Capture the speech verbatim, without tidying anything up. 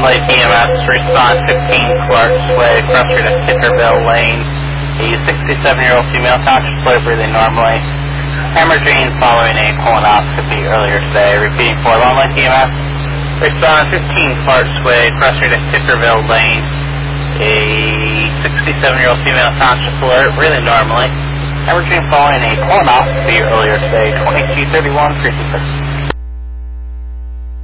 Lake E M S, respond fifteen Clark's Way, cross street at Kitterville Lane. A sixty-seven-year-old female conscious flow breathing normally. Hemorrhaging following a colonoscopy earlier today. Repeating for Long Lake E M S, respond fifteen Clark's Way, cross street at Kitterville Lane. A sixty-seven-year-old female conscious alert, breathing normally. Hemorrhaging following a colonoscopy earlier today. twenty-two thirty-one, three two six.